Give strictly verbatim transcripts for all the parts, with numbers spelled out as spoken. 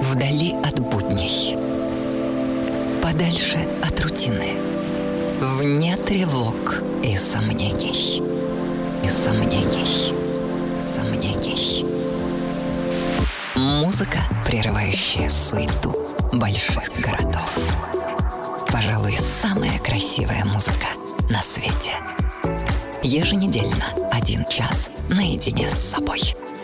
Вдали от будней, подальше от рутины, вне тревог и сомнений, и сомнений, сомнений. Музыка, прерывающая суету больших городов. Пожалуй, самая красивая музыка на свете. Еженедельно один час наедине с собой.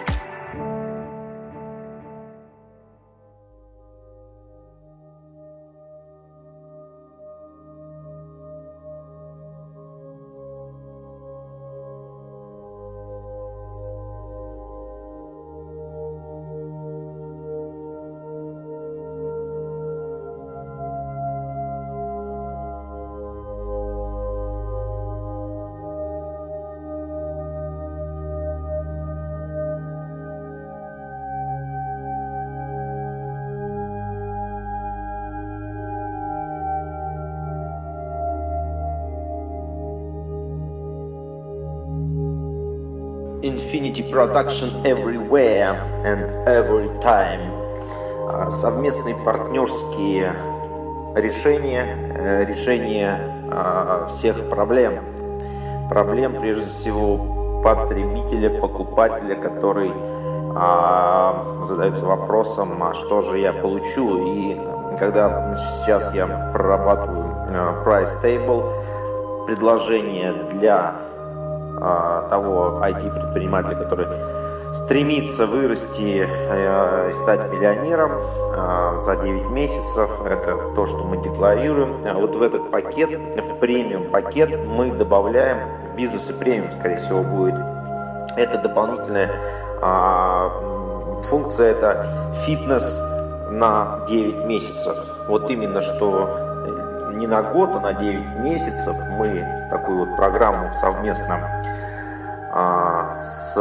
Infinity Production everywhere and every time. Совместные партнерские решения, решения всех проблем. Проблем, прежде всего, потребителя, покупателя, который задается вопросом, а что же я получу? И когда сейчас я прорабатываю Price Table, предложение для того ай ти-предпринимателя, который стремится вырасти э, и стать миллионером э, за девять месяцев. Это то, что мы декларируем. А вот в этот пакет, в премиум пакет, мы добавляем, в бизнесе премиум, скорее всего, будет. Это дополнительная э, функция, это фитнес на девять месяцев. Вот именно что не на год, а на девять месяцев мы такую вот программу совместно а, с,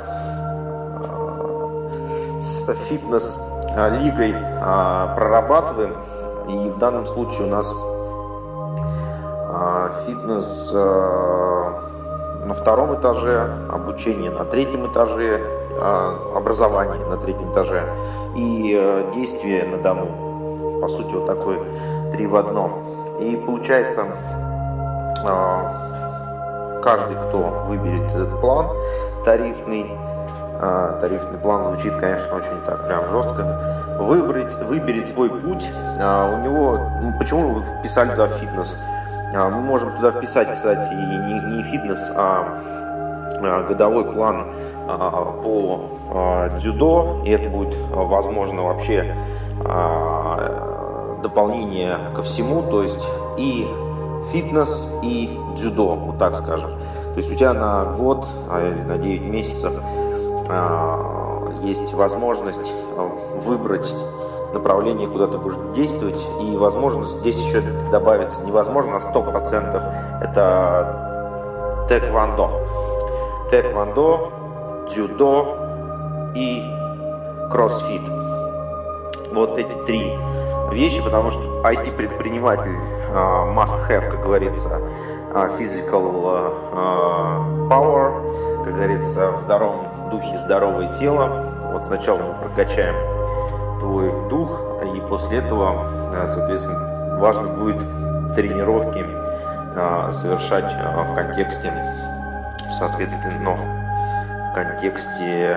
а, с фитнес-лигой а, прорабатываем. И в данном случае у нас а, фитнес а, на втором этаже, обучение на третьем этаже, а, образование на третьем этаже и а, действие на дому. По сути, вот такой три в одном. И получается, каждый, кто выберет этот план тарифный, тарифный план звучит, конечно, очень так прям жестко, выбрать, выберет свой путь. У него, ну, почему вы вписали туда фитнес? Мы можем туда вписать, кстати, не, не фитнес, а годовой план по дзюдо, и это будет, возможно, вообще дополнение ко всему, то есть и фитнес, и дзюдо, вот так скажем. То есть у тебя на год, на девять месяцев есть возможность выбрать направление, куда ты будешь действовать, и возможно здесь еще добавится, невозможно, а сто процентов это тэквондо. Тэквондо, дзюдо и кроссфит. Вот эти три вещи, потому что ай ти-предприниматель uh, must have, как говорится, uh, physical uh, power, как говорится, в здоровом духе здоровое тело. Вот сначала мы прокачаем твой дух, и после этого, uh, соответственно, важно будет тренировки uh, совершать uh, в контексте, соответственно, в контексте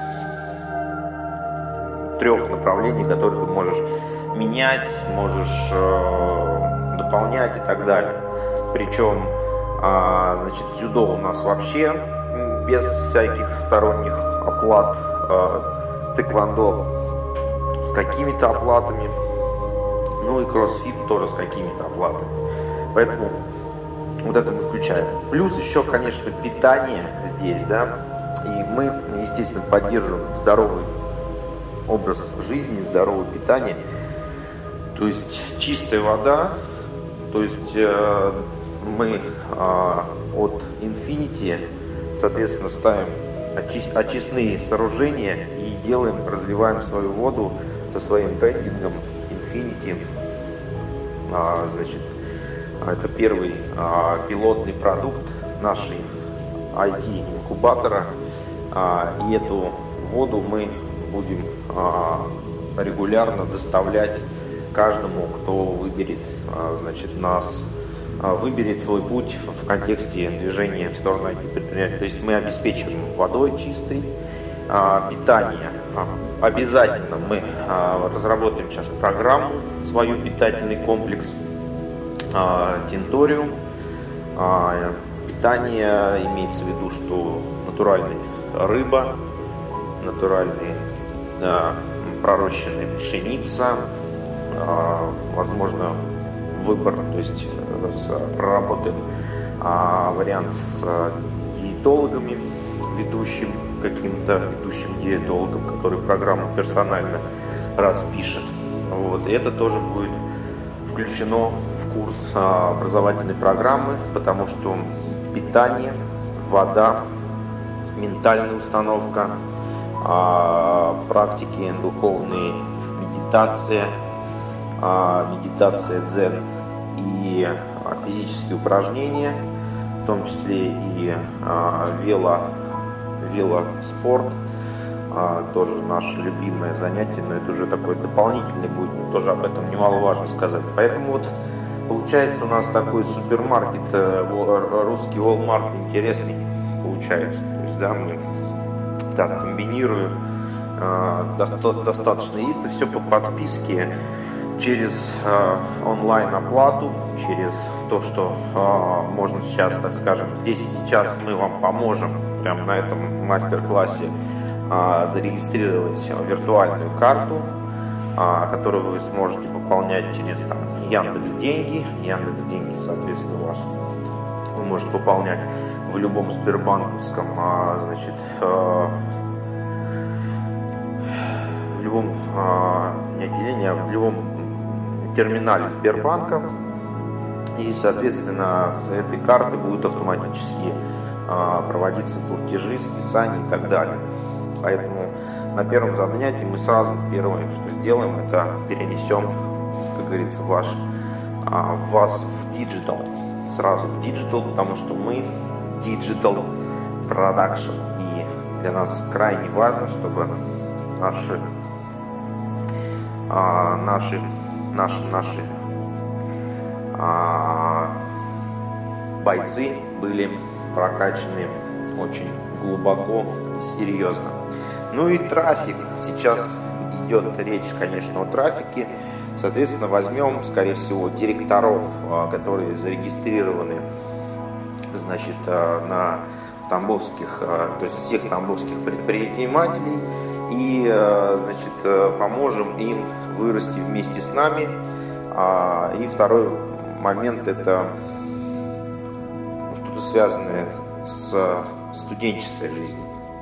трех направлений, которые ты можешь менять, можешь э, дополнять и так далее. Причем, э, значит, дзюдо у нас вообще без всяких сторонних оплат, э, тэквондо с какими-то оплатами, ну и кроссфит тоже с какими-то оплатами. Поэтому вот это мы включаем. Плюс еще, конечно, питание здесь, да, и мы, естественно, поддерживаем здоровый образ жизни, здоровое питание. То есть чистая вода, то есть э, мы э, от Infinity, соответственно, ставим очи- очистные сооружения и делаем, развиваем свою воду со своим брендингом Infinity. Э, значит, это первый э, пилотный продукт нашей ай ти-инкубатора. Э, и эту воду мы будем э, регулярно доставлять каждому, кто выберет, значит, нас, выберет свой путь в контексте движения в сторону ай ти-предприятия. То есть мы обеспечиваем водой чистой, питание. Обязательно мы разработаем сейчас программу, свою питательный комплекс, тенториум. Питание имеется в виду, что натуральная рыба, натуральная пророщенная пшеница, возможно, выбор, то есть проработаем вариант с диетологами, ведущим каким-то ведущим диетологом, который программу персонально распишет. Вот. И это тоже будет включено в курс образовательной программы, потому что питание, вода, ментальная установка, практики духовные, медитация, медитация дзен и физические упражнения, в том числе и вело, велоспорт, тоже наше любимое занятие, но это уже такое дополнительное будет, но тоже об этом немаловажно сказать. Поэтому вот получается у нас такой супермаркет, русский Walmart интересный получается. То есть, да, мы так комбинируем доста- достаточно, и это все по подписке, через э, онлайн-оплату, через то, что э, можно сейчас, так скажем, здесь и сейчас мы вам поможем прямо на этом мастер-классе э, зарегистрировать виртуальную карту, э, которую вы сможете пополнять через там, Яндекс.Деньги. Яндекс.Деньги, соответственно, у вас вы можете пополнять в любом сбербанковском, э, значит, э, в любом э, не отделении, а в любом терминале Сбербанка, и, соответственно, с этой карты будут автоматически а, проводиться платежи, списания и так далее. Поэтому на первом занятии мы сразу первое, что сделаем, это перенесем, как говорится, ваш, а, вас в диджитал, сразу в диджитал, потому что мы диджитал продакшн, и для нас крайне важно, чтобы наши а, наши Наши, наши а, бойцы были прокачаны очень глубоко и серьезно. Ну и трафик. Сейчас идет речь, конечно, о трафике. Соответственно, возьмем, скорее всего, директоров, а, которые зарегистрированы, значит, а, на тамбовских, а, то есть всех тамбовских предпринимателей, и, значит, поможем им вырасти вместе с нами. И второй момент — это что-то связанное с студенческой жизнью.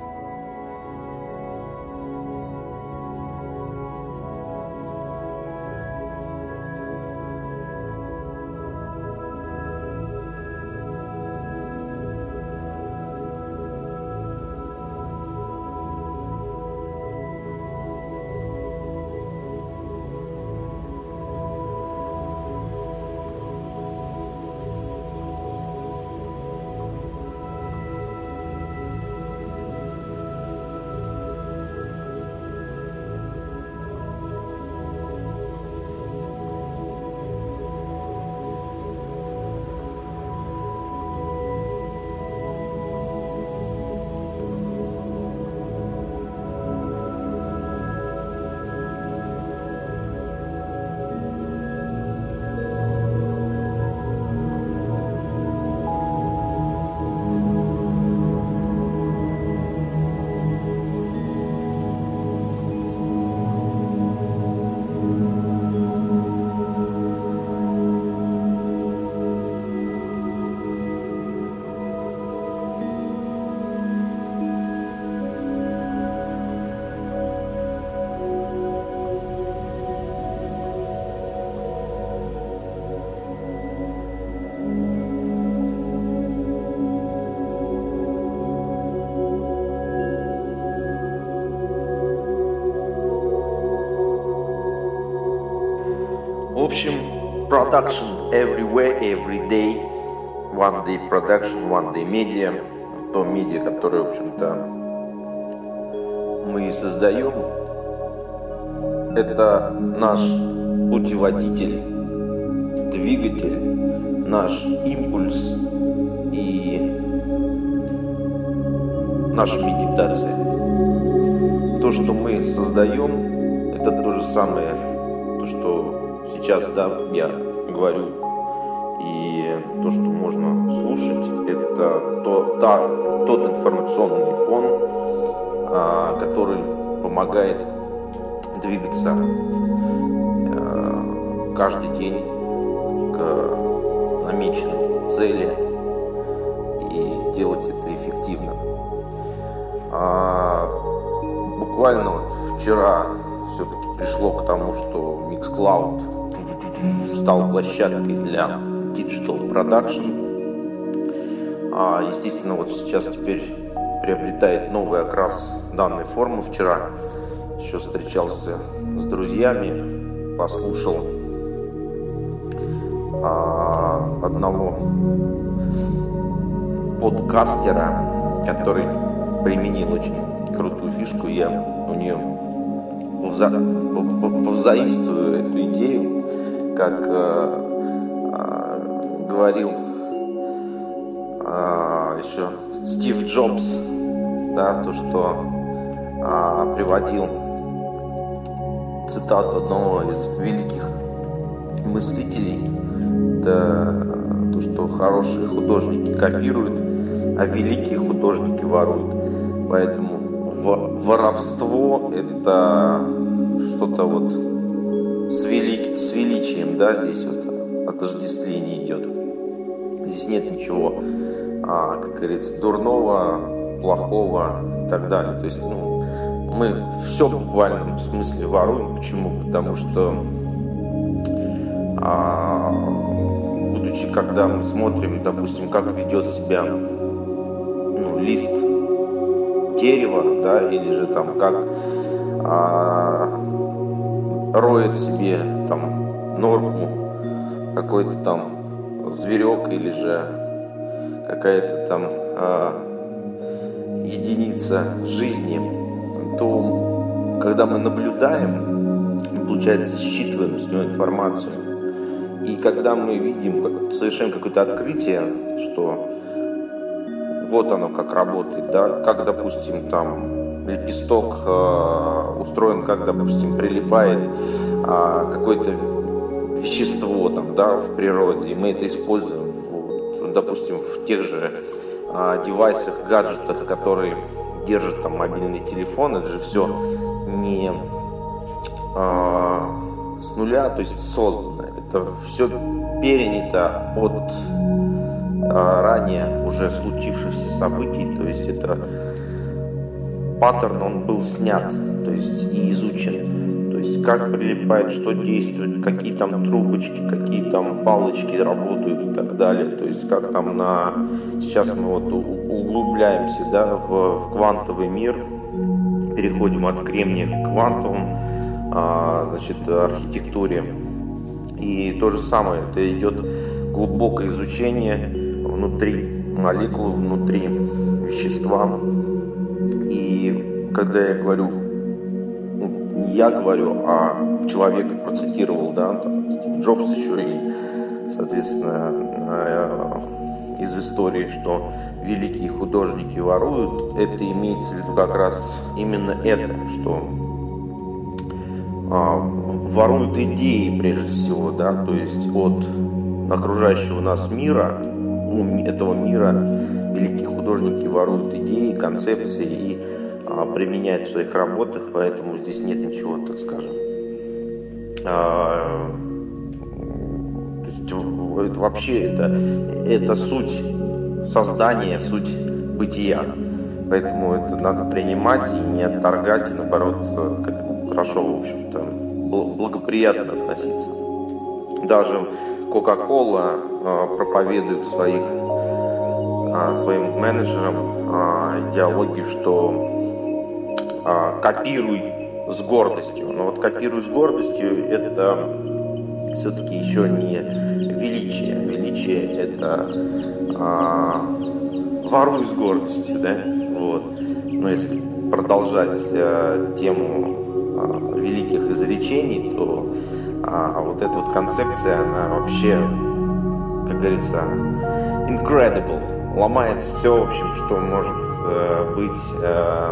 В общем, production everywhere, every day, one day production, one day media, то медиа, которое, в общем-то, мы создаем, это наш путеводитель, двигатель, наш импульс и наша медитация. То, что мы создаем, это то же самое, то, что сейчас, да, я говорю, и то, что можно слушать, это то, та, тот информационный фон, а, который помогает двигаться а, каждый день к намеченной цели и делать это эффективно. А, буквально вот вчера все-таки пришло к тому, что Mixcloud стал площадкой для Digital Production. А, естественно, вот сейчас теперь приобретает новый окрас данной формы. Вчера еще встречался с друзьями, послушал а, одного подкастера, который применил очень крутую фишку. Я у нее повза... повзаимствую эту идею, как а, а, говорил а, еще Стив Джобс, да, то, что а, приводил цитату одного из великих мыслителей, это то, что хорошие художники копируют, а великие художники воруют. Поэтому воровство — это что-то вот с, велик... с величием, да, здесь вот отождествление идет. Здесь нет ничего, а, как говорится, дурного, плохого и так далее. То есть, ну, мы все в буквальном смысле воруем. Почему? Потому что а, будучи, когда мы смотрим, допустим, как ведет себя, ну, лист дерева, да, или же там как а, роет себе там норку какой-то там зверек или же какая-то там а, единица жизни, то когда мы наблюдаем, получается, считываем с него информацию. И когда мы видим, совершаем какое-то открытие, что вот оно как работает, да, как, допустим, там лепесток э, устроен, как, допустим, прилипает э, какое-то вещество там, да, в природе, и мы это используем, вот, допустим, в тех же э, девайсах, гаджетах, которые держат там мобильный телефон. Это же все не э, с нуля, то есть создано, это все перенято от ранее уже случившихся событий, то есть это паттерн, он был снят, то есть и изучен, то есть как прилипает, что действует, какие там трубочки, какие там палочки работают и так далее, то есть как там на... Сейчас мы вот углубляемся, да, в, в квантовый мир, переходим от кремния к квантовым, а, значит, архитектуре, и то же самое, это идет глубокое изучение внутри молекулы, внутри вещества. И когда я говорю, ну, не я говорю, а человек процитировал, да, там, Стив Джобс еще и, соответственно, из истории, что великие художники воруют, это имеется в виду как раз именно это, что а, воруют идеи прежде всего, да, то есть от окружающего нас мира, этого мира великие художники воруют идеи, концепции и а, применяют в своих работах, поэтому здесь нет ничего, так скажем. А, то есть это вообще это, это суть создания, суть бытия. Поэтому это надо принимать и не отторгать, и наоборот к этому хорошо, в общем-то, благоприятно относиться. Даже Coca-Cola э, проповедует своих, э, своим менеджерам э, идеологию, что э, копируй с гордостью. Но вот копируй с гордостью — это все-таки еще не величие. Величие — это э, воруй с гордостью, да? Вот. Но если продолжать э, тему а, великих изречений, то а, вот эта вот концепция, она вообще, как говорится, incredible, ломает все, в общем, что может э, быть э,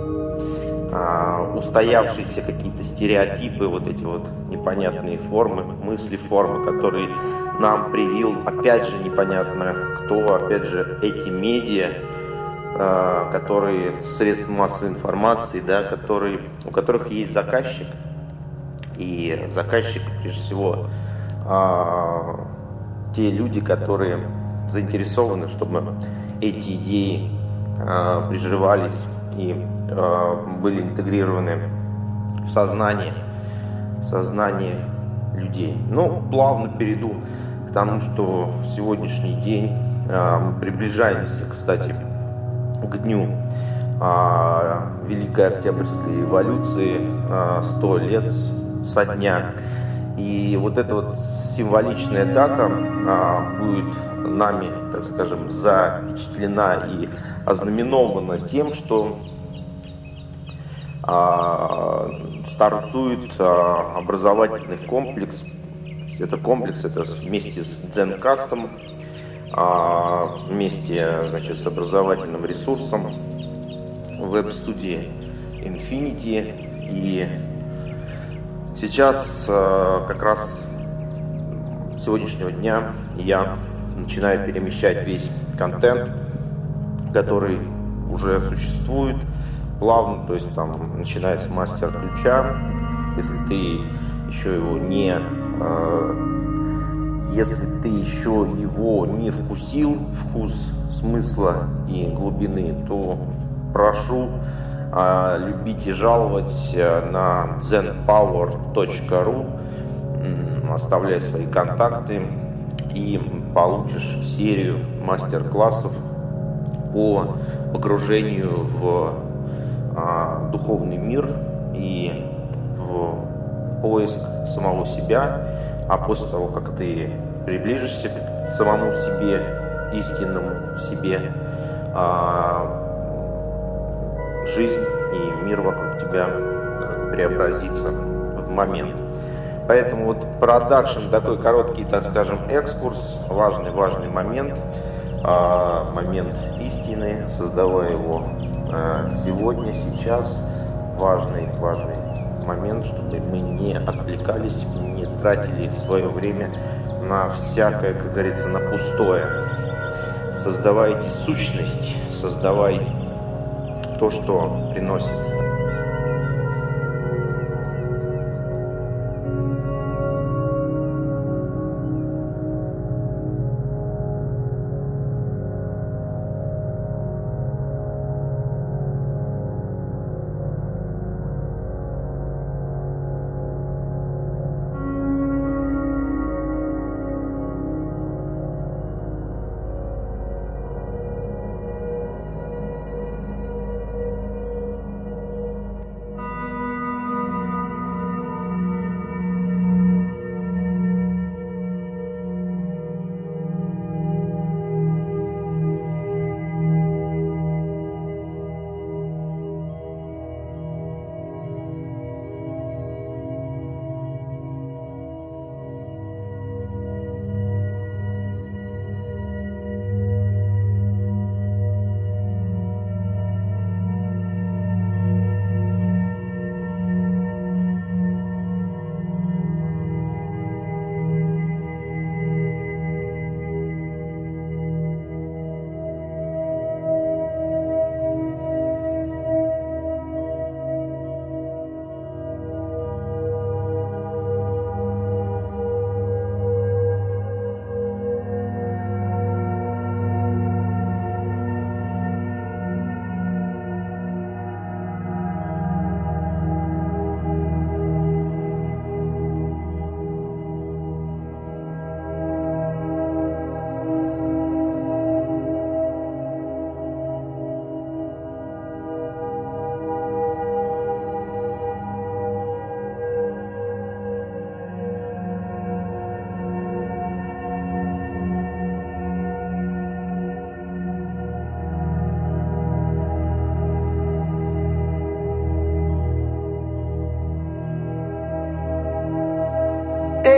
э, устоявшиеся какие-то стереотипы, вот эти вот непонятные формы, мысли, формы, которые нам привил, опять же, непонятно кто, опять же, эти медиа, э, которые, средства массовой информации, да, которые, у которых есть заказчик, и заказчик, прежде всего, э, те люди, которые заинтересованы, чтобы эти идеи э, приживались и э, были интегрированы в сознание, в сознание людей. Ну, плавно перейду к тому, что сегодняшний день э, мы приближаемся, кстати, к дню э, Великой Октябрьской революции, э, сто лет со дня. И вот эта вот символичная дата а, будет нами, так скажем, запечатлена и ознаменована тем, что а, стартует а, образовательный комплекс. Это комплекс, это вместе с Дзенкастом, а, вместе, значит, с образовательным ресурсом веб-студии Infinity. И сейчас, как раз с сегодняшнего дня, я начинаю перемещать весь контент, который уже существует, плавно, то есть там, начиная с мастер-ключа. Если ты еще его не, если ты еще его не вкусил, вкус смысла и глубины, то прошу любить и жаловать на дзен пауэр точка ру, оставляй свои контакты и получишь серию мастер-классов по погружению в а, духовный мир и в поиск самого себя. А после того, как ты приближишься к самому себе, истинному себе, а, жизнь и мир вокруг тебя преобразится в момент. Поэтому вот продакшн, такой короткий, так скажем, экскурс, важный, важный момент, момент истины, создавая его сегодня, сейчас, важный, важный момент, чтобы мы не отвлекались, не тратили свое время на всякое, как говорится, на пустое. Создавайте сущность, создавай то, что приносит.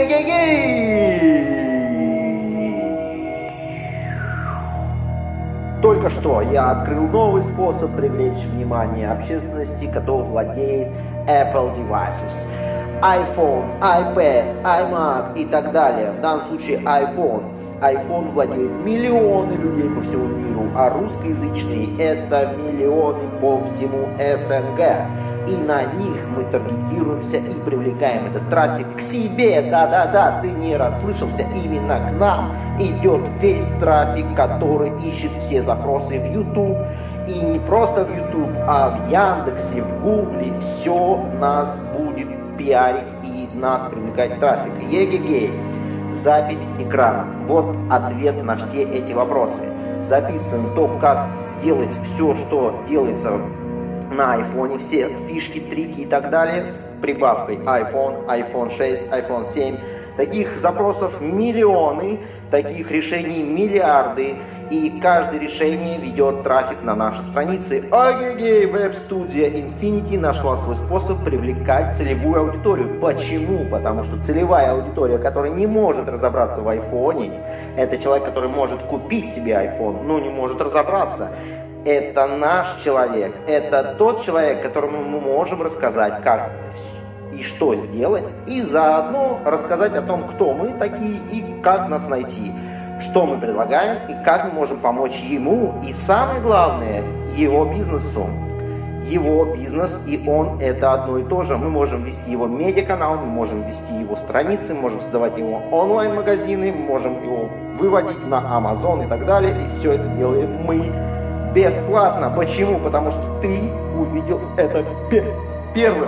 Только что я открыл новый способ привлечь внимание общественности, который владеет Apple devices. iPhone, iPad, iMac и так далее. В данном случае iPhone. iPhone владеет миллионы людей по всему миру, а русскоязычные это миллионы по всему СНГ. И на них мы таргетируемся и привлекаем этот трафик к себе. Да-да-да, ты не расслышался, именно к нам идет весь трафик, который ищет все запросы в YouTube. И не просто в YouTube, а в Яндексе, в Гугле. Все нас будет пиарить и нас привлекать трафик. Егегей. Запись экрана. Вот ответ на все эти вопросы. Записано то, как делать все, что делается на айфоне, все фишки, трики и так далее с прибавкой iPhone, айфон шесть, айфон семь. Таких запросов миллионы, таких решений миллиарды, и каждое решение ведет трафик на наши страницы. Ой-ой-ой, веб-студия Infinity нашла свой способ привлекать целевую аудиторию. Почему? Потому что целевая аудитория, которая не может разобраться в айфоне, это человек, который может купить себе iPhone, но не может разобраться. Это наш человек, это тот человек, которому мы можем рассказать, как и что сделать, и заодно рассказать о том, кто мы такие и как нас найти, что мы предлагаем и как мы можем помочь ему, и самое главное, его бизнесу. Его бизнес и он это одно и то же. Мы можем вести его медиаканал, мы можем вести его страницы, мы можем создавать его онлайн-магазины, мы можем его выводить на Amazon и так далее, и все это делаем мы бесплатно. Почему? Потому что ты увидел это первым.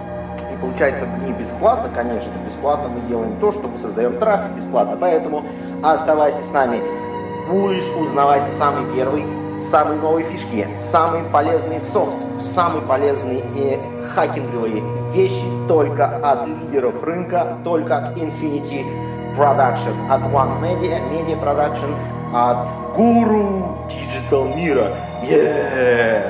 И получается не бесплатно, конечно, бесплатно мы делаем то, что мы создаем трафик бесплатно. Поэтому оставайся с нами. Будешь узнавать самый первый, самые новые фишки, самый полезный софт, самые полезные и хакинговые вещи только от лидеров рынка, только от Infinity Production, от One Media, Media Production, от гуру диджитал мира. Yeah!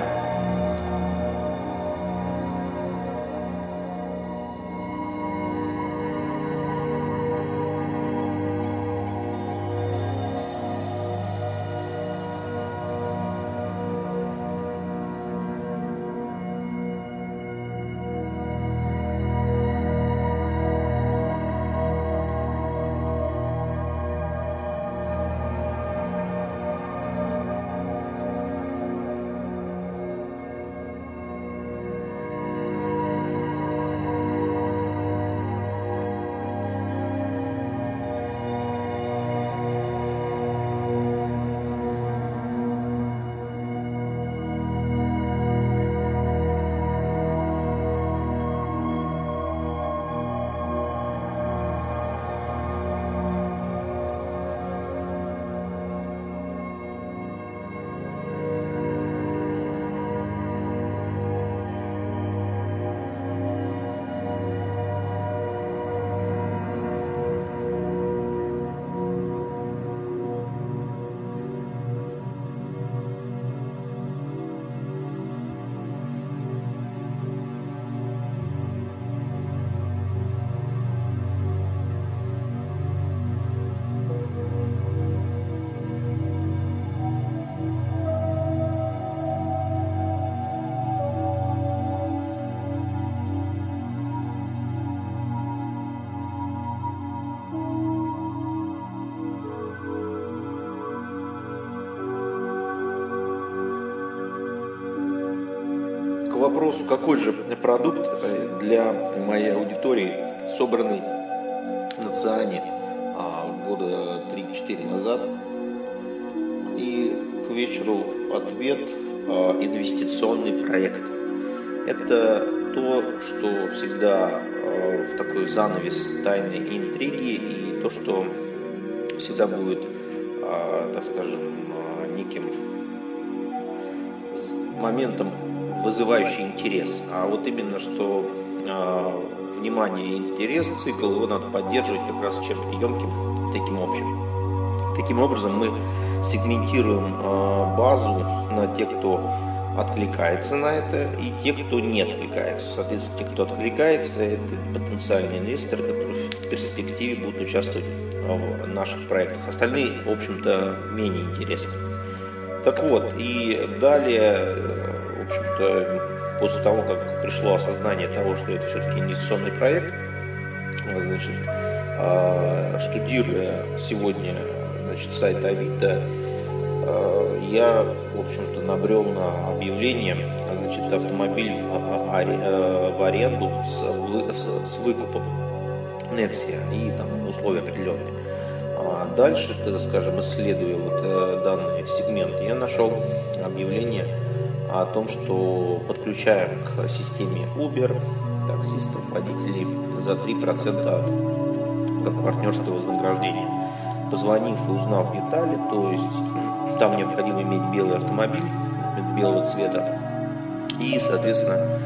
К вопросу, какой же продукт для моей аудитории, собранный на Циане года три-четыре назад, и к вечеру ответ: инвестиционный проект. Это то, что всегда в такой занавес тайны и интриги, и то, что всегда будет, так скажем, неким моментом, вызывающий интерес. А вот именно что э, внимание и интерес, цикл, его надо поддерживать как раз чем-то емким, таким общим. Таким образом мы сегментируем э, базу на тех, кто откликается на это, и те, кто не откликается. Соответственно, те, кто откликается, это потенциальные инвесторы, которые в перспективе будут участвовать в наших проектах. Остальные, в общем-то, менее интересны. Так вот, и далее, в общем-то, после того, как пришло осознание того, что это все-таки инвестиционный проект, значит, штудируя сегодня, значит, сайт Авито, я, в общем-то, набрел на объявление, значит, автомобиль в аренду с, с выкупом Nexia и там условия определенные. А дальше, скажем, исследуя вот данный сегмент, я нашел объявление о том, что подключаем к системе Uber таксистов, водителей за три процента от партнерского вознаграждения. Позвонив и узнав детали, то есть там необходимо иметь белый автомобиль белого цвета и, соответственно,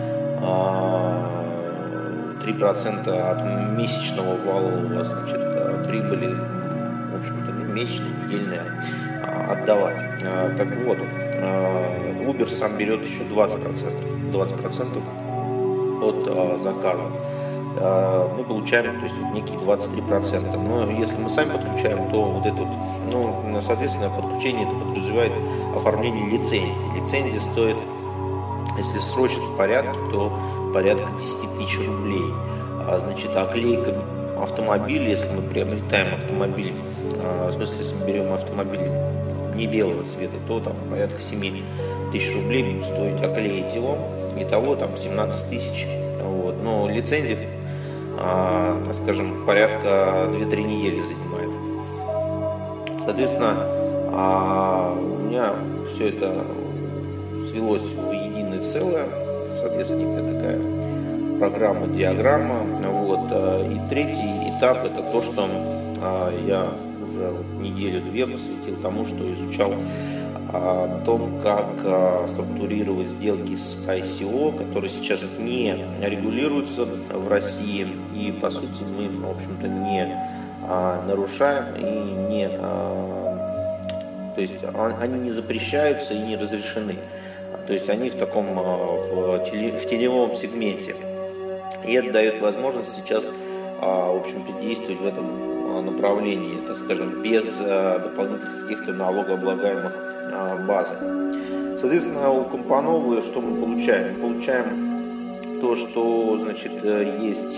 три процента от месячного валового, значит, прибыли, в общем-то, месячной, недельной, отдавать. Так вот, Uber сам берет еще двадцать процентов, двадцать процентов от заказа. Мы получаем, то есть, вот некие двадцать три процента. Но если мы сами подключаем, то вот это вот, ну, соответственно, подключение это подразумевает оформление лицензии. Лицензия стоит, если в срочном порядке, то порядка десять тысяч рублей. А, значит, оклейка автомобиля, если мы приобретаем автомобиль, а, в смысле, если мы берем автомобиль не белого цвета, то там порядка семь тысяч рублей будет стоить оклеить его. Итого там семнадцать тысяч. Вот. Но лицензия, а, скажем, порядка две-три недели занимает. Соответственно, а, у меня все это свелось в единое целое. Соответственно, некая такая программа, диаграмма. Вот. И третий этап — это то, что а, я уже вот неделю-две посвятил тому, что изучал о том, как а, структурировать сделки с ай си о, которые сейчас не регулируются в России, и по сути мы, в общем-то, не а, нарушаем и не, а, то есть а, они не запрещаются и не разрешены, то есть они в таком а, в, теле, в теневом сегменте, и это дает возможность сейчас, а, в общем-то, действовать в этом направлении, так скажем, без а, дополнительных каких-то налогооблагаемых базы. Соответственно, у Компановы что мы получаем? Мы получаем то, что, значит, есть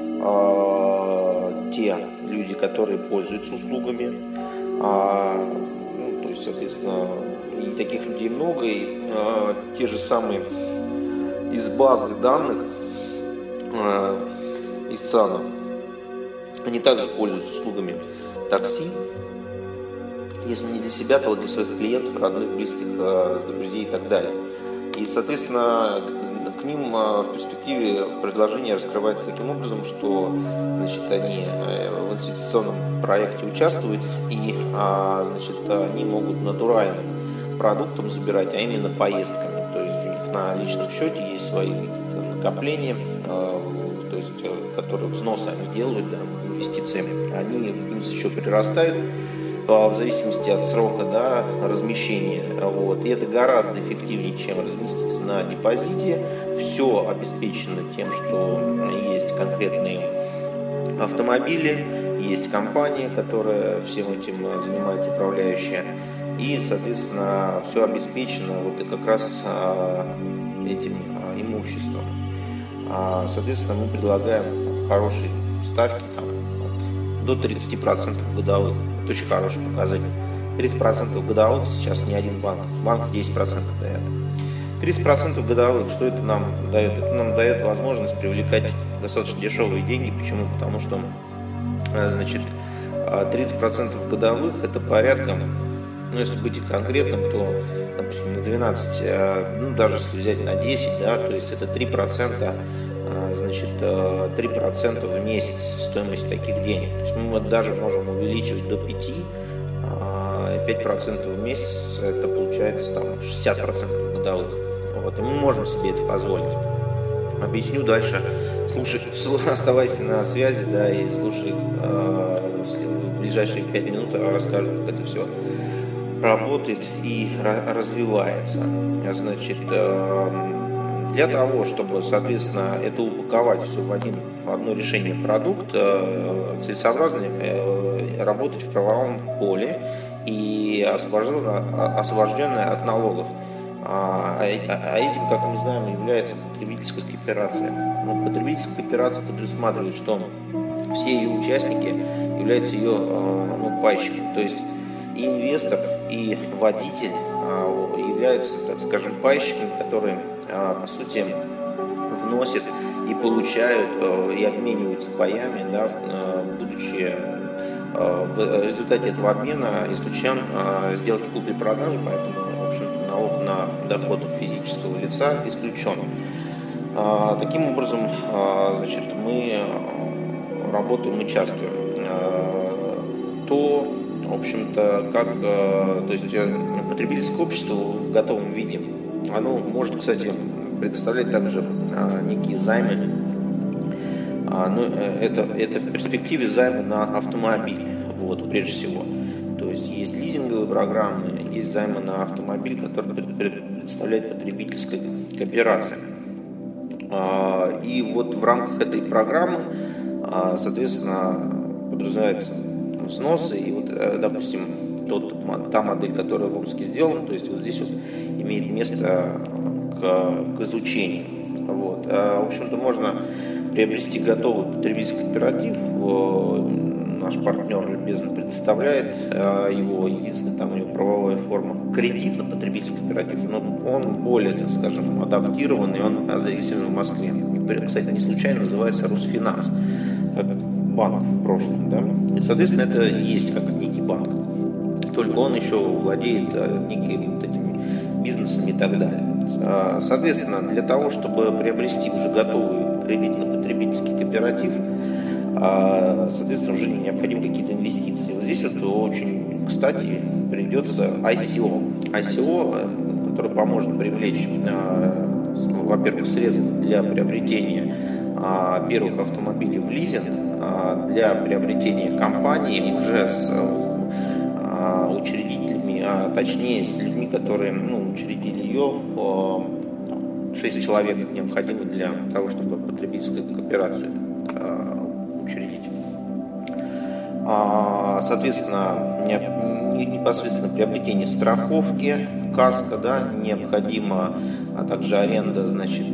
э, те люди, которые пользуются услугами, а, ну, то есть, соответственно, и таких людей много, и э, те же самые из базы данных э, из ЦАНа, они также пользуются услугами такси. Если не для себя, то для своих клиентов, родных, близких, друзей и так далее. И, соответственно, к ним в перспективе предложение раскрывается таким образом, что, значит, они в инвестиционном проекте участвуют, и, значит, они могут натуральным продуктом забирать, а именно поездками. То есть у них на личном счете есть свои какие-то накопления, то есть, которые взносы они делают, да, инвестициями. Они плюс еще прирастают в зависимости от срока, да, размещения. Вот. И это гораздо эффективнее, чем разместиться на депозите. Все обеспечено тем, что есть конкретные автомобили, есть компания, которая всем этим занимается, управляющая. И, соответственно, все обеспечено вот и как раз этим имуществом. Соответственно, мы предлагаем хорошие ставки там, от, до тридцати процентов годовых. Это очень хороший показатель. тридцать процентов годовых сейчас ни один банк. Банк десять процентов дает. тридцать процентов годовых, что это нам дает? Это нам дает возможность привлекать достаточно дешевые деньги. Почему? Потому что, значит, тридцать процентов годовых это порядка, ну, если быть конкретным, то, допустим, на двенадцать, ну, даже если взять на десять, да, то есть это три процента, значит, три процента в месяц стоимость таких денег. То есть мы даже можем увеличивать до пяти, пять процентов в месяц, это получается там шестьдесят процентов годовых. Вот, и мы можем себе это позволить. Объясню дальше. Слушай, оставайся на связи, да, и слушай, в ближайшие пять минут расскажу, как это все работает и развивается. Значит, для того, чтобы, соответственно, это упаковать все в, один, в одно решение продукт, целесообразно работать в правовом поле и освобожденное от налогов. А этим, как мы знаем, является потребительская кооперация. Ну, потребительская кооперация подразумевает, что все ее участники являются ее ну, пайщиками. То есть и инвестор, и водитель являются, так скажем, пайщиками, которые, по сути, вносят и получают, и обмениваются паями, да, будучи в результате этого обмена исключен сделки купли-продажи, поэтому, в общем, налог на доход физического лица исключен. Таким образом, значит, мы работаем, участвуем. То, в общем-то, как, то есть потребительское общество в готовом виде, оно может, кстати, предоставлять также некие займы. Но это, это в перспективе займы на автомобиль, вот, прежде всего. То есть есть лизинговые программы, есть займы на автомобиль, которые представляет потребительская кооперация. И вот в рамках этой программы, соответственно, подразумеваются взносы. И вот, допустим, тот, та модель, которая в Омске сделана, то есть вот здесь вот имеет место к, к изучению. Вот. В общем-то, можно приобрести готовый потребительский кооператив. Наш партнер любезно предоставляет его. Единственное, там у него правовая форма кредитно-потребительский кооператив, но он более, так скажем, адаптированный, он зарегистрирован в Москве. И, кстати, не случайно называется Русфинанс, как банк в прошлом. Да? И, соответственно, это и есть как некий банк. Только он еще владеет некими вот этими бизнесами и так далее. Соответственно, для того, чтобы приобрести уже готовый кредитно-потребительский кооператив, соответственно, уже необходимы какие-то инвестиции. Вот здесь вот очень, кстати, придется ай си о. ай си о, который поможет привлечь, во-первых, средства для приобретения первых автомобилей в лизинг, для приобретения компании уже с учредителями, а точнее с людьми, которые ну, учредили ее, шесть человек необходимы для того, чтобы потребительскую кооперацию учредить. Соответственно, непосредственно приобретение страховки, каска, да, необходима, а также аренда, значит,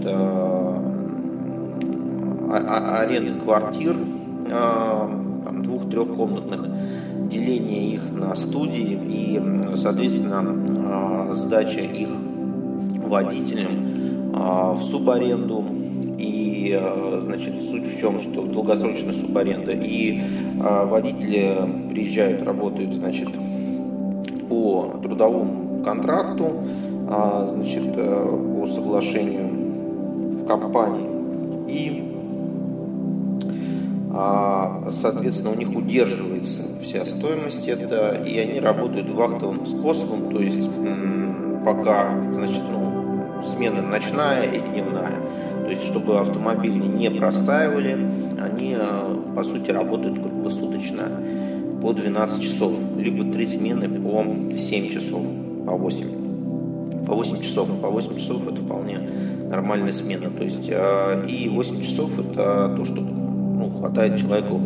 аренда квартир, там, двух-трехкомнатных, деление их на студии и, соответственно, сдача их водителям в субаренду. И, значит, суть в чем, что долгосрочная субаренда. И водители приезжают, работают, значит, по трудовому контракту, значит, по соглашению в компании. И, соответственно, у них удерживается вся стоимость это, и они работают вахтовым способом, то есть пока, значит, ну, смена ночная и дневная. То есть, чтобы автомобили не простаивали, они, по сути, работают круглосуточно по двенадцать часов, либо три смены по семь часов, по восемь. По восемь часов. По восемь часов это вполне нормальная смена. То есть, и восемь часов это то, что ну, хватает человеку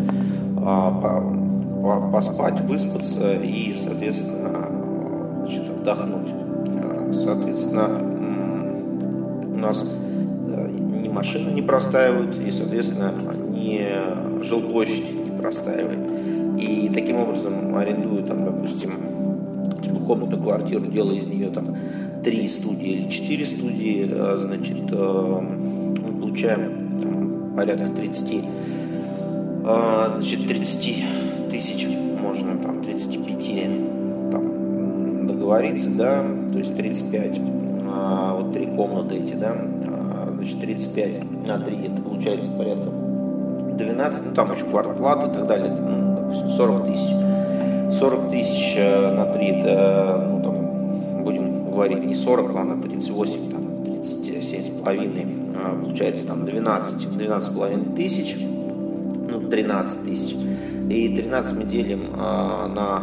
поспать, выспаться и, соответственно, значит, отдохнуть. Соответственно, у нас ни машины не простаивают, и, соответственно, ни жилплощадь не простаивает. И таким образом арендуют, там, допустим, трехкомнатную квартиру, делая из нее там три студии или четыре студии, значит, мы получаем там, порядка тридцать, значит, тридцать тысяч, можно там тридцать пять там, договориться, да, то есть тридцать пять, вот три комнаты эти, да, значит, тридцать пять на три, это получается порядка двенадцать, ну, там еще квартплата и так далее, ну, допустим, сорок тысяч. сорок тысяч на три, это, ну, там, будем говорить, не сорок, а на тридцать восемь, там, тридцать семь с половиной, получается, там, двенадцать, двенадцать с половиной тысяч, ну, тринадцать тысяч. И тринадцать мы делим на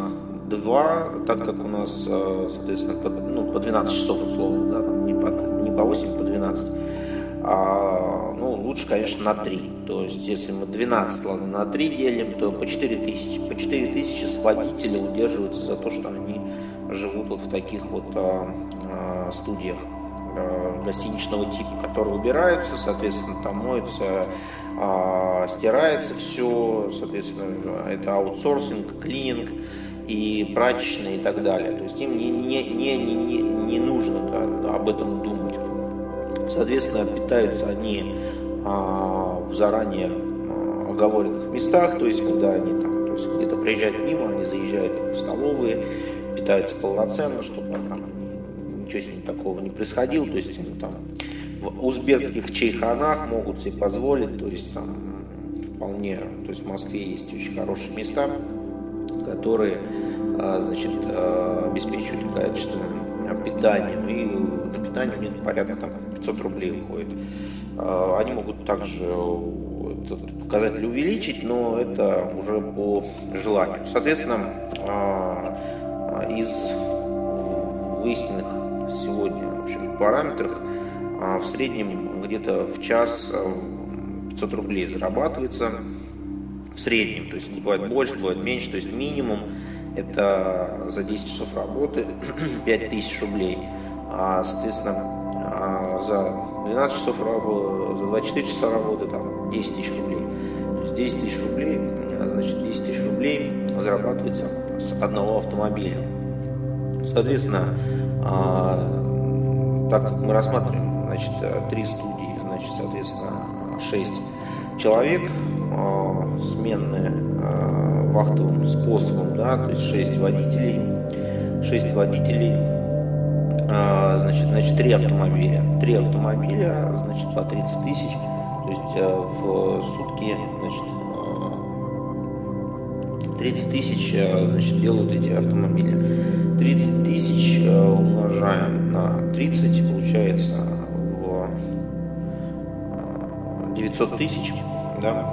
два, так как у нас, соответственно, по, ну, по двенадцать часов условно, да, там не, по, не по восемь, по двенадцать. А, ну, лучше, конечно, на три. То есть, если мы двенадцать ладно, на три делим, то по четыре тысячи. По четыре тысячи с водителя удерживаются за то, что они живут вот в таких вот а, а, студиях а, гостиничного типа, которые убираются, соответственно, там моются, а, стирается все, соответственно, это аутсорсинг, клининг и прачечные и так далее. То есть им не, не, не, не, не нужно, да, об этом думать. Соответственно, питаются они а, в заранее а, оговоренных местах, то есть когда они там, то есть где-то проезжают мимо, они заезжают в столовые, питаются полноценно, чтобы там ничего с ним такого не происходило, то есть они там в узбекских чайханах могут себе позволить, то есть там вполне, то есть в Москве есть очень хорошие места, которые, а, значит, а, обеспечивают качественным питанием, и на питание у них порядка там пятьсот рублей уходит. Они могут также этот показатель увеличить, но это уже по желанию. Соответственно, из выясненных сегодня в общем, параметрах в среднем где-то в час пятьсот рублей зарабатывается в среднем, то есть бывает больше, бывает меньше, то есть минимум это за десять часов работы пять тысяч рублей, а, соответственно, за двенадцать часов работы, за двадцать четыре часа работы там десять тысяч рублей. То есть десять тысяч рублей, значит, десять тысяч рублей зарабатывается с одного автомобиля. Соответственно, так как мы рассматриваем, значит, три студии, значит, соответственно, шесть человек, сменные вахтовым способом, да, то есть шесть водителей, шесть водителей, значит, значит, три автомобиля, три автомобиля, значит, по тридцать тысяч, то есть в сутки, значит, тридцать тысяч, значит, делают эти автомобили. тридцать тысяч умножаем на тридцать, получается в девятьсот тысяч, да,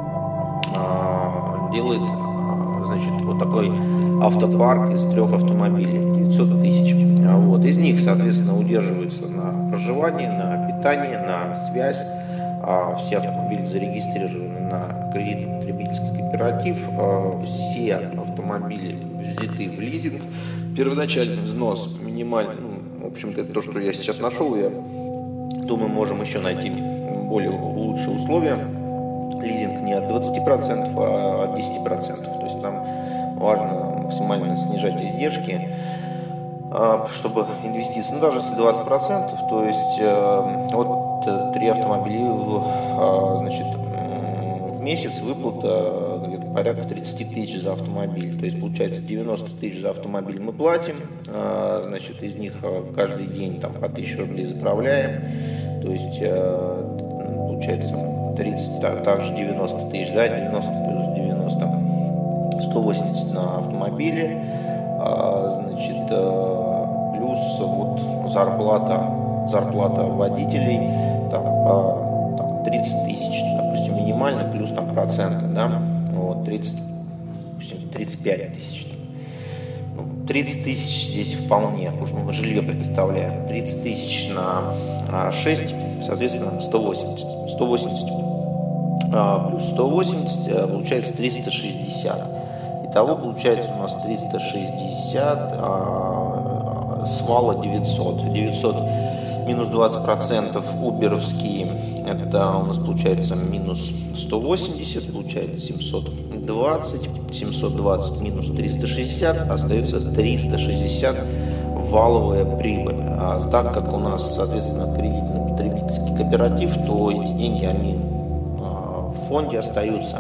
делает, значит, вот такой автопарк из трех автомобилей, девятьсот тысяч. Вот. Из них, соответственно, удерживается на проживание, на питание, на связь. Все автомобили зарегистрированы на кредитно-потребительский кооператив. Все автомобили взяты в лизинг. Первоначальный взнос минимальный. Ну, в общем-то, это то, что я сейчас нашел. Я думаю, можем еще найти более лучшие условия. Лизинг не от двадцати процентов, а от десяти процентов. То есть нам важно максимально снижать издержки, чтобы инвестиции, ну даже если двадцать процентов, то есть вот три автомобиля в, значит, в месяц выплата где-то порядка тридцать тысяч за автомобиль. То есть получается девяносто тысяч за автомобиль мы платим, значит, из них каждый день там по тысяче рублей заправляем. То есть получается тридцать, также девяносто тысяч, да, девяносто плюс девяносто, сто восемьдесят на автомобиле, значит, плюс вот зарплата, зарплата водителей, там, там тридцать тысяч, допустим, минимально, плюс там проценты, да, вот, тридцать, тридцать пять тысяч. тридцать тысяч здесь вполне, потому что мы жилье предоставляем. тридцать тысяч на шесть, соответственно, сто восемьдесят. сто восемьдесят плюс сто восемьдесят получается триста шестьдесят. Итого получается у нас триста шестьдесят, с вала девятьсот. девятьсот минус двадцать процентов уберовские, это у нас получается минус сто восемьдесят, получается семьсот двадцать. семьсот двадцать минус триста шестьдесят, остается триста шестьдесят валовая прибыль. А так как у нас, соответственно, кредитно-потребительский кооператив, то эти деньги, они в фонде остаются.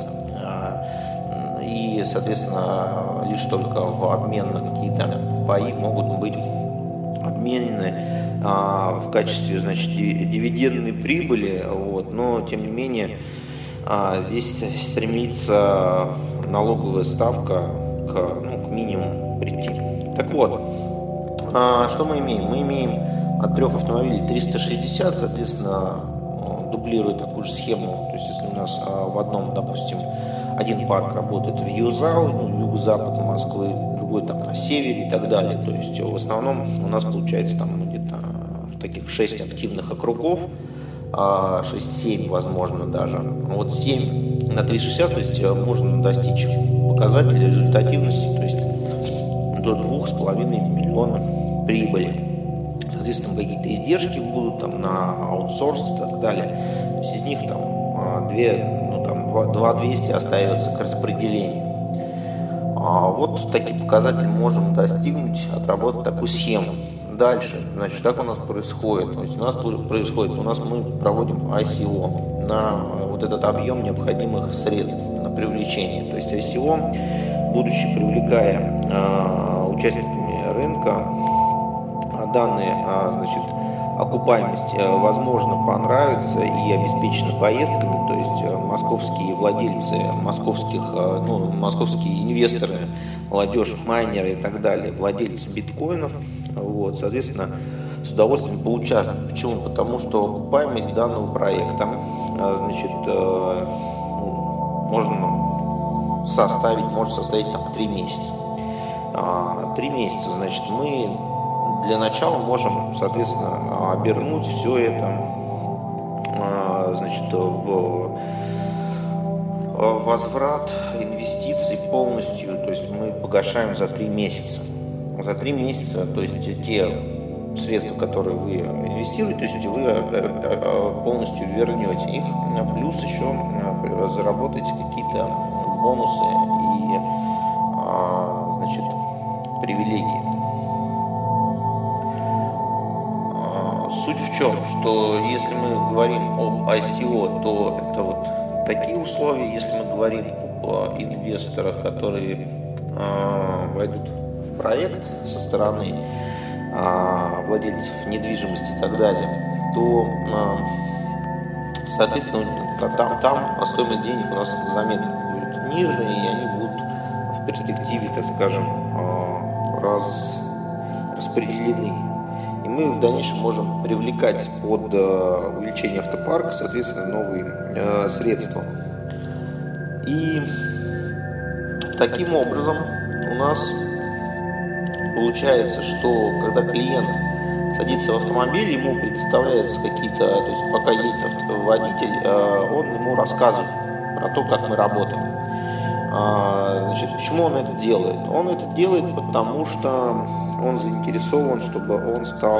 И, соответственно, лишь только в обмен на какие-то паи могут быть обменены а, в качестве, значит, дивидендной прибыли, вот, но тем не менее а, здесь стремится налоговая ставка к, ну, к минимуму прийти. Так вот, а, что мы имеем? Мы имеем от трех автомобилей триста шестьдесят, соответственно, дублирует такую же схему. То есть если у нас а, в одном, допустим, один парк работает в Юзау, ну, юго-запад Москвы, другой другой там на севере и так далее. То есть в основном у нас получается там где-то таких шесть активных округов, шесть-семь возможно даже. Вот семь на триста шестьдесят, то есть можно достичь показателей результативности, то есть до двух с половиной миллиона прибыли. Соответственно, какие-то издержки будут там на аутсорс и так далее. То есть из них там две, ну, там, два двести остается к распределению. А вот такие показатели можем достигнуть, отработать такую схему. Дальше, значит, как у нас происходит? То есть у нас происходит, у нас мы проводим ай си о на вот этот объем необходимых средств на привлечение. То есть ай си о, будучи привлекая э, участниками рынка, данные, э, значит, окупаемость, э, возможно, понравится и обеспечена поездками. То есть э, московские владельцы, московских, э, ну, московские инвесторы, молодежь, майнеры и так далее, владельцы биткоинов, вот, соответственно, с удовольствием поучаствуют. Почему? Потому что окупаемость данного проекта, значит, э, ну, можно составить, может составить там три месяца. Три месяца, значит, мы для начала можем, соответственно, обернуть все это, значит, в возврат инвестиций полностью, то есть мы погашаем за три месяца. За три месяца, то есть те средства, которые вы инвестируете, то есть вы полностью вернете их, плюс еще заработаете какие-то бонусы и, значит, привилегии. Суть в чем, что если мы говорим об ай си о, то это вот такие условия. Если мы говорим об инвесторах, которые войдут в проект со стороны владельцев недвижимости и так далее, то, соответственно, там, там стоимость денег у нас заметно будет ниже, и они будут в перспективе, так скажем, раз, распределены. И мы в дальнейшем можем привлекать под увеличение автопарка, соответственно, новые средства. И таким образом у нас получается, что когда клиент садится в автомобиль, ему представляются какие-то, то есть пока едет водитель, он ему рассказывает про то, как мы работаем. Значит, почему он это делает? Он это делает, потому что он заинтересован, чтобы он стал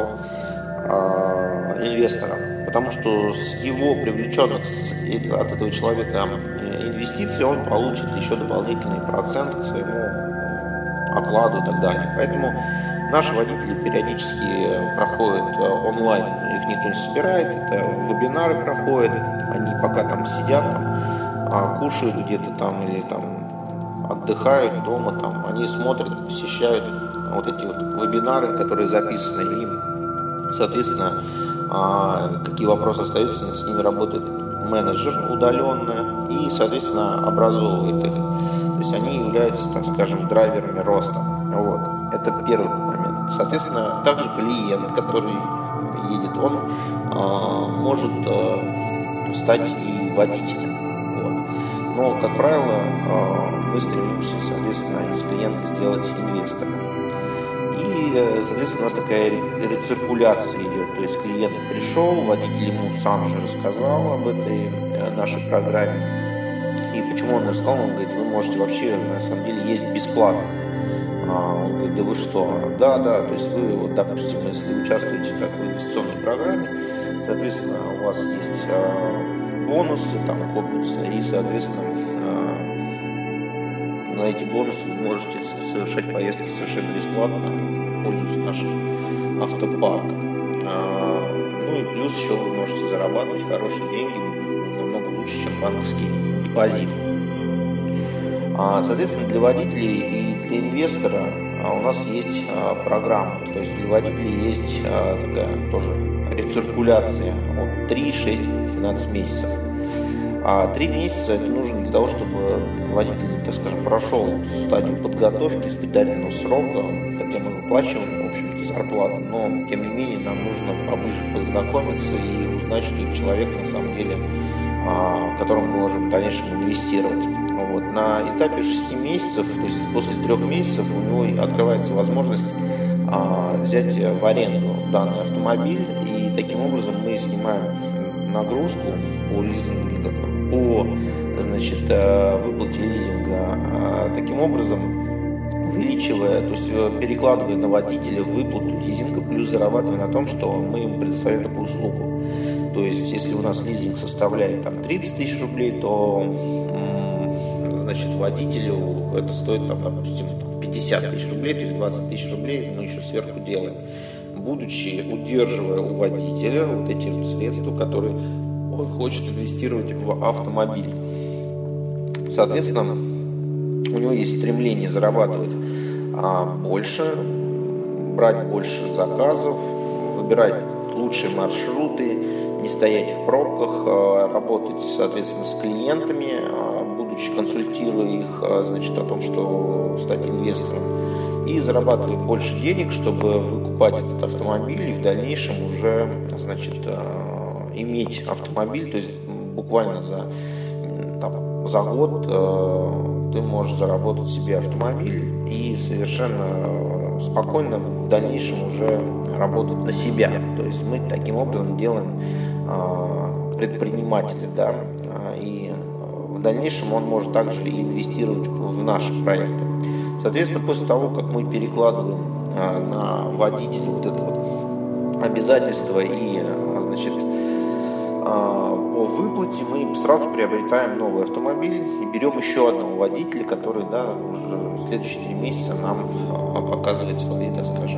инвестором. Потому что с его привлеченных от этого человека инвестиций он получит еще дополнительный процент к своему окладу и так далее. Поэтому наши водители периодически проходят онлайн, их никто не собирает, это вебинары проходят, они пока там сидят, там, кушают где-то там или там отдыхают дома, там, они смотрят, посещают вот эти вот вебинары, которые записаны, и, соответственно, какие вопросы остаются, с ними работает менеджер удаленно и, соответственно, образовывает их. То есть они являются, так скажем, драйверами роста. Вот. Это первый момент. Соответственно, также клиент, который едет, он э, может э, стать и водителем. Вот. Но, как правило, э, мы стремимся, соответственно, из клиента сделать инвестора. И, соответственно, у нас такая рециркуляция идет. То есть клиент пришел, водитель ему сам же рассказал об этой нашей программе. И почему он рассказал? Он говорит, вы можете вообще, на самом деле, ездить бесплатно. Он говорит, да вы что? Да, да, то есть вы, вот, допустим, если участвуете как в инвестиционной программе, соответственно, у вас есть бонусы, там копятся, и, соответственно, на эти бонусы вы можете совершать поездки совершенно бесплатно, пользуясь нашим автопарком. Ну и плюс еще вы можете зарабатывать хорошие деньги, намного лучше, чем банковский депозит. Соответственно, для водителей и для инвестора у нас есть программа. То есть для водителей есть такая тоже рециркуляция от три, шесть, двенадцать месяцев. А три месяца это нужно для того, чтобы водитель, так скажем, прошел стадию подготовки, испытательного срока, хотя мы выплачиваем, в общем-то, зарплату, но, тем не менее, нам нужно поближе познакомиться и узнать, что это человек, на самом деле, в котором мы можем в дальнейшем инвестировать. Вот. На этапе шести месяцев, то есть после трех месяцев, у него открывается возможность а, взять в аренду данный автомобиль, и таким образом мы снимаем нагрузку по лизингу, по, значит, выплате лизинга, а, таким образом увеличивая, то есть перекладывая на водителя выплату лизинга, плюс зарабатывая на том, что мы ему предоставляем такую услугу. То есть, если у нас лизинг составляет там тридцать тысяч рублей, то значит, водителю это стоит, там, допустим, пятьдесят тысяч рублей, то есть двадцать тысяч рублей мы еще сверху делаем, будучи удерживая у водителя вот эти вот средства, которые он хочет инвестировать в автомобиль. Соответственно, у него есть стремление зарабатывать а, больше, брать больше заказов, выбирать лучшие маршруты, не стоять в пробках, а, работать, соответственно, с клиентами, а, будучи консультируя их, а, значит, о том, что стать инвестором, и зарабатывать больше денег, чтобы выкупать этот автомобиль и в дальнейшем уже, значит, а, иметь автомобиль, то есть буквально за, там, за год а, ты можешь заработать себе автомобиль и совершенно спокойно в дальнейшем уже работать на себя. То есть мы таким образом делаем э, предпринимателя, да, и в дальнейшем он может также и инвестировать в наши проекты. Соответственно, после того, как мы перекладываем э, на водителя вот это вот обязательство и, значит, по выплате, мы сразу приобретаем новый автомобиль и берем еще одного водителя, который, да, уже в следующие три месяца нам показывает свои, так скажем,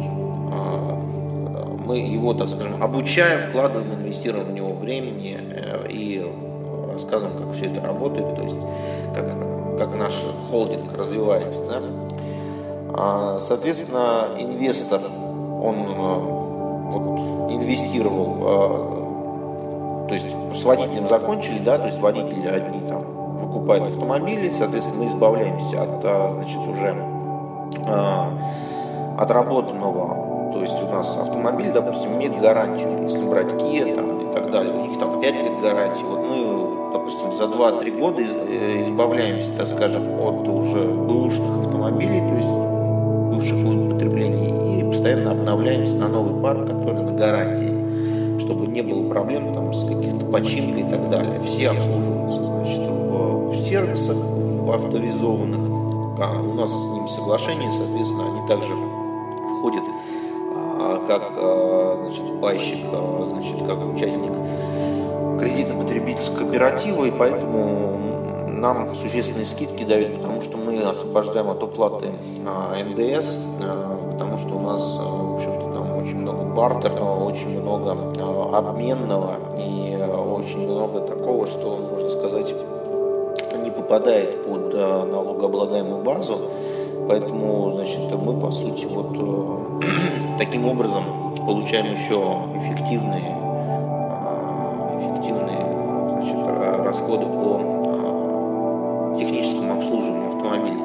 мы его, так скажем, обучаем, вкладываем, инвестируем в него времени и рассказываем, как все это работает, то есть как, как наш холдинг развивается, да. Соответственно, инвестор, он вот, инвестировал. То есть с водителем закончили, да, то есть водители одни там выкупают автомобили, соответственно, мы избавляемся от, значит, уже а, отработанного, то есть у нас автомобиль, допустим, имеет гарантию, если брать Kia там, и так далее, у них там пять лет гарантии, вот мы, допустим, за два-три года избавляемся, так скажем, от уже бэушных автомобилей, то есть бывших в употреблении, и постоянно обновляемся на новый парк, который на гарантии, чтобы не было проблем там, с каких-то починкой и так далее. Все обслуживаются, значит, в, в сервисах, в авторизованных. А у нас с ними соглашение, соответственно, они также входят а, как а, значит, пайщик, а, значит, как участник кредитно-потребительского кооператива, и поэтому нам существенные скидки дают, потому что мы освобождаем от уплаты а, эн дэ эс, а, потому что у нас, а, в общем-то, очень много бартерного, очень много э, обменного и э, очень много такого, что, можно сказать, не попадает под э, налогооблагаемую базу. Поэтому, значит, мы, по сути, вот э, таким образом получаем еще эффективные, э, эффективные, значит, расходы по э, техническому обслуживанию автомобилей.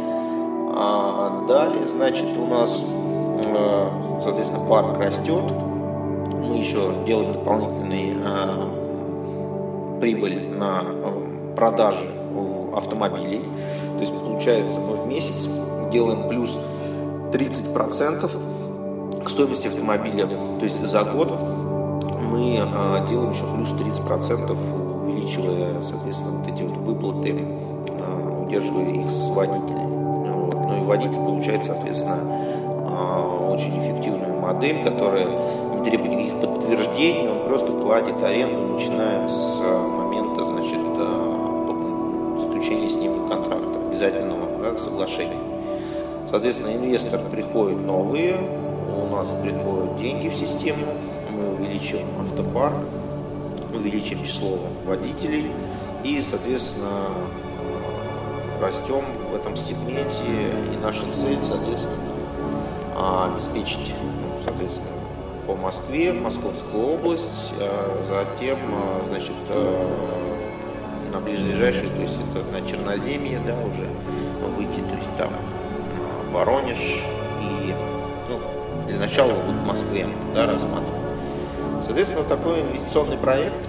А далее, значит, у нас соответственно, парк растет, мы еще делаем дополнительный э, прибыль на э, продаже автомобилей, то есть получается мы в месяц делаем плюс тридцать процентов к стоимости автомобиля, то есть за год мы э, делаем еще плюс тридцать процентов, увеличивая, соответственно, вот эти вот выплаты, э, удерживая их с водителя. Вот. Ну и водитель получает, соответственно, очень эффективную модель, которая не требует никаких подтверждений, он просто платит аренду, начиная с момента, значит, заключения с ним контракта, обязательного, да, соглашения. Соответственно, инвестор приходит новые, у нас приходят деньги в систему, мы увеличиваем автопарк, увеличим число водителей и, соответственно, растем в этом сегменте, и наша цель, соответственно, обеспечить, соответственно, по Москве, Московскую область, затем, значит, на ближайшие, то есть это на Черноземье, да, уже выйти, то есть там Воронеж и, ну, для начала будет в Москве, да, рассматриваем. Соответственно, такой инвестиционный проект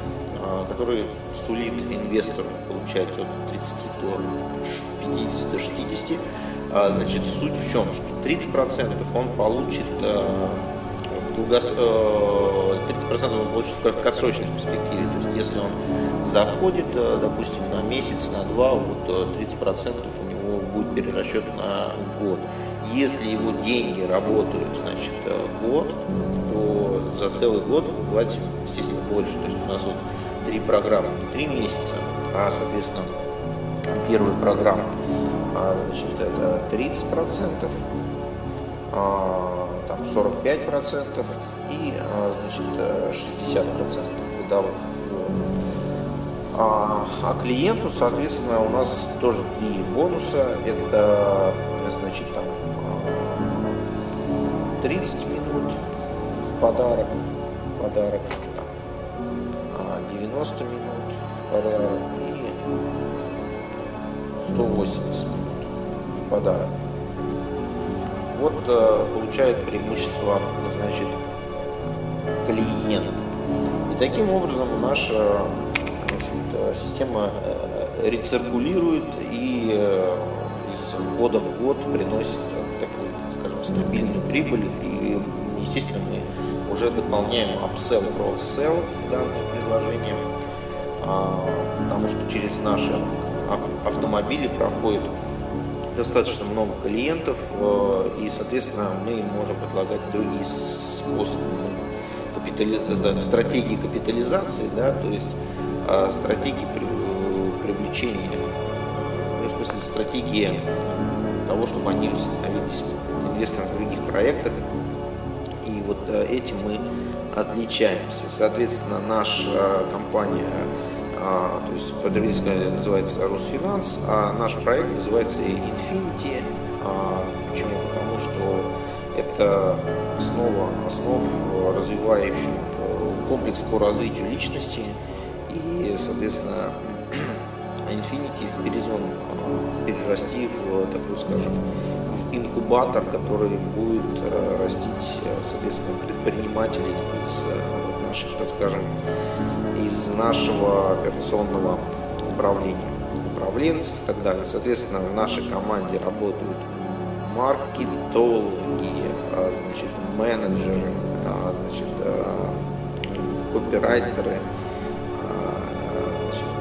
который сулит инвестору получать от тридцати до пятидесяти, шестидесяти. Значит, суть в чем, что тридцать процентов он получит в долгос... тридцать процентов он получит в краткосрочной перспективе. То есть, если он заходит, допустим, на месяц, на два, вот тридцать процентов у него будет перерасчет на год. Если его деньги работают, значит, год, то за целый год он платит, естественно, больше. То есть у нас вот три программы, не три месяца, а, соответственно, первая программа, значит, это тридцать процентов, там сорок пять процентов и, значит, шестьдесят процентов годовых. А, а клиенту, соответственно, у нас тоже три бонуса. Это, значит, там тридцать минут в подарок, подарок там, девяносто минут в подарок и сто восемьдесят минут в подарок. Вот э, получает преимущество, значит, клиент. И таким образом наша, значит, система э, рециркулирует и э, из года в год приносит такую, скажем, стабильную прибыль. И, естественно, мы уже дополняем upsell, cross-sell данное предложение, а, потому что через наши автомобили проходит достаточно много клиентов, и, соответственно, мы можем предлагать другие способы капитали... стратегии капитализации, да, то есть стратегии привлечения, ну, в смысле стратегии того, чтобы они становились инвесторами в других проектах, и вот этим мы отличаемся. Соответственно, наша компания, то есть потребительская, называется Русфинанс, а наш проект называется Infinity. Почему? Потому что это основа основ развивающий комплекс по развитию личности, и, соответственно, Infinity призван перерасти в, такой, скажем, в инкубатор, который будет растить, соответственно, предпринимателей из наших, так скажем, из нашего операционного управления, управленцев и так далее. Соответственно, в нашей команде работают маркетологи, значит, менеджеры, значит, копирайтеры, значит,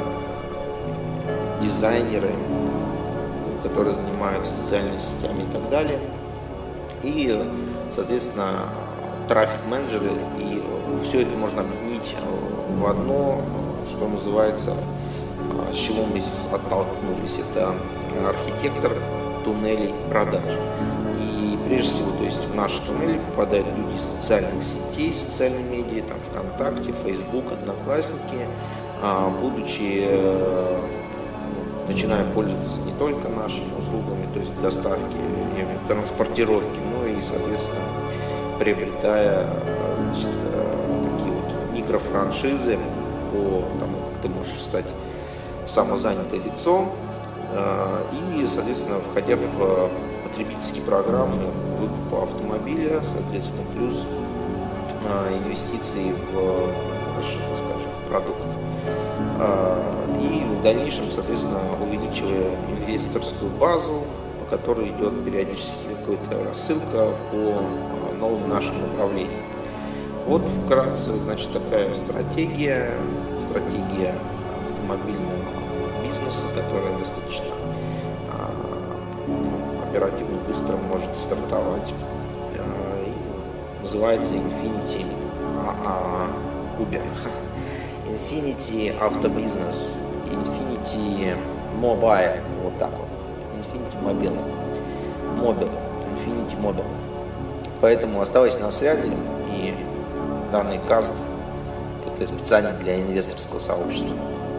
дизайнеры, которые занимаются социальными сетями и так далее. И, соответственно, трафик-менеджеры, и все это можно объединить в одно, что называется, с чего мы оттолкнулись. Это архитектор туннелей продаж. И прежде всего, то есть в наши туннели попадают люди из социальных сетей, социальных медиа, там ВКонтакте, Facebook, Одноклассники, будучи, начиная пользоваться не только нашими услугами, то есть доставки, транспортировки, но и, соответственно, приобретая, значит, такие вот микрофраншизы по тому, как ты можешь стать самозанятое лицо, и, соответственно, входя в потребительские программы выкупа автомобиля, соответственно, плюс инвестиции в наш, так скажем, продукт. И в дальнейшем, соответственно, увеличивая инвесторскую базу, по которой идет периодически какая-то рассылка по новым нашим направлениям. Вот вкратце, значит, такая стратегия, стратегия автомобильного бизнеса, которая достаточно оперативно, быстро может стартовать. И называется Infinity Uber. Infinity Автобизнес, Infinity Mobile, вот так вот, Infinity Mobile, Mobile, Infinity Mobile. Поэтому оставайся на связи, и данный каст это специально для инвесторского сообщества.